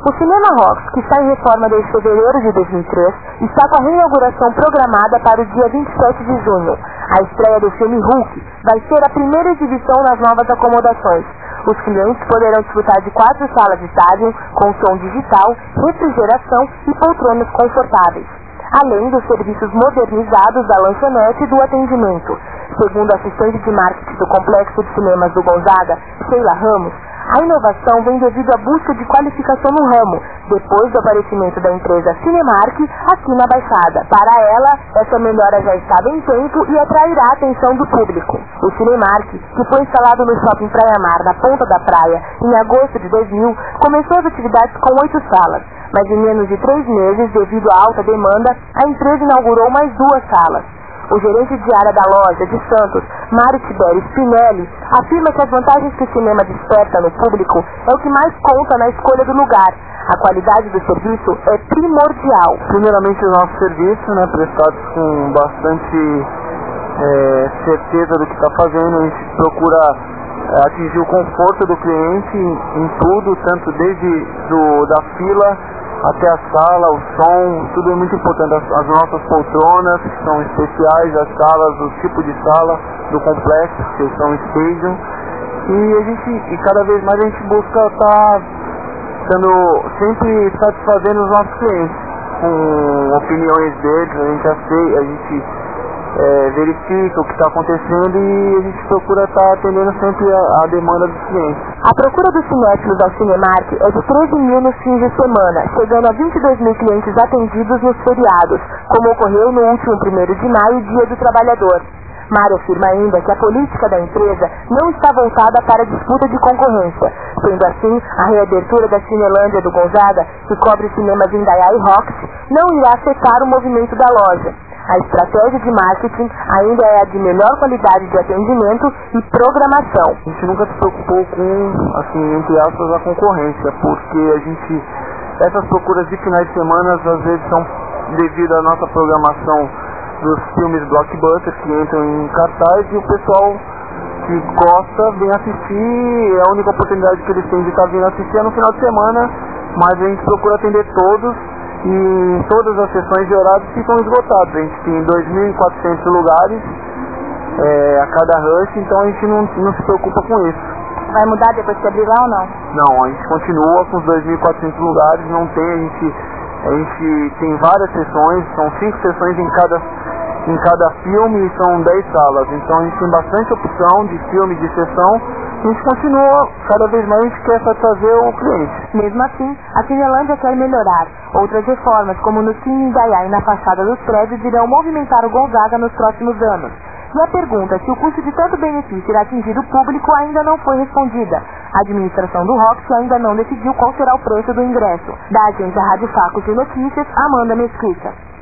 O Cinema Rocks, que está em reforma desde fevereiro de 2003, está com a reinauguração programada para o dia 27 de junho. A estreia do filme Hulk vai ser a primeira exibição nas novas acomodações. Os clientes poderão desfrutar de 4 salas de estádio com som digital, refrigeração e poltronas confortáveis, além dos serviços modernizados da lanchonete e do atendimento. Segundo a assistente de marketing do Complexo de Cinemas do Gonzaga, Sheila Ramos, a inovação vem devido à busca de qualificação no ramo, depois do aparecimento da empresa Cinemark aqui na Baixada. Para ela, essa melhora já estava em tempo e atrairá a atenção do público. O Cinemark, que foi instalado no Shopping Praia Mar, na Ponta da Praia, em agosto de 2000, começou as atividades com 8 salas, mas em menos de 3 meses, devido à alta demanda, a empresa inaugurou mais 2 salas. O gerente de área da loja de Santos, Mário Tibério Spinelli, afirma que as vantagens que o cinema desperta no público é o que mais conta na escolha do lugar. A qualidade do serviço é primordial. Primeiramente, os nossos serviços, prestados com bastante certeza do que está fazendo. A gente procura atingir o conforto do cliente em tudo, tanto desde da fila até a sala, o som, tudo é muito importante. As nossas poltronas, que são especiais, as salas, o tipo de sala do complexo, que são stadium. E cada vez mais a gente busca estar sempre satisfazendo os nossos clientes, com opiniões deles. A gente verifica o que está acontecendo e a gente procura estar atendendo sempre a demanda dos clientes. A procura dos cinéfilos ao Cinemark é de 13 mil nos fins de semana, chegando a 22 mil clientes atendidos nos feriados, como ocorreu no último 1º de maio, Dia do Trabalhador. Mário afirma ainda que a política da empresa não está voltada para a disputa de concorrência. Sendo assim, a reabertura da Cinelândia do Gonzaga, que cobre cinemas Indaiá e Roxy, não irá afetar o movimento da loja. A estratégia de marketing ainda é a de melhor qualidade de atendimento e programação. A gente nunca se preocupou com, entre aspas, a concorrência, porque essas procuras de finais de semana às vezes são devido à nossa programação dos filmes blockbusters que entram em cartaz, e o pessoal que gosta vem assistir. A única oportunidade que eles têm de estar vindo assistir é no final de semana, mas a gente procura atender todos. E todas as sessões de horários ficam esgotadas. A gente tem 2.400 lugares a cada rush, então a gente não se preocupa com isso. Vai mudar depois que abrir lá ou não? Não, a gente continua com os 2.400 lugares, não tem, a gente tem várias sessões, são 5 sessões em cada filme e são 10 salas. Então a gente tem bastante opção de filme, de sessão. A gente continua, cada vez mais a gente quer satisfazer o cliente. Mesmo assim, a Cinelândia quer melhorar. Outras reformas, como no Cine Indaiá e na fachada dos prédios, irão movimentar o Gonzaga nos próximos anos. E a pergunta se o custo de tanto benefício irá atingir o público ainda não foi respondida. A administração do Roxy ainda não decidiu qual será o preço do ingresso. Da agência Rádio Facos de Notícias, Amanda Mesquita.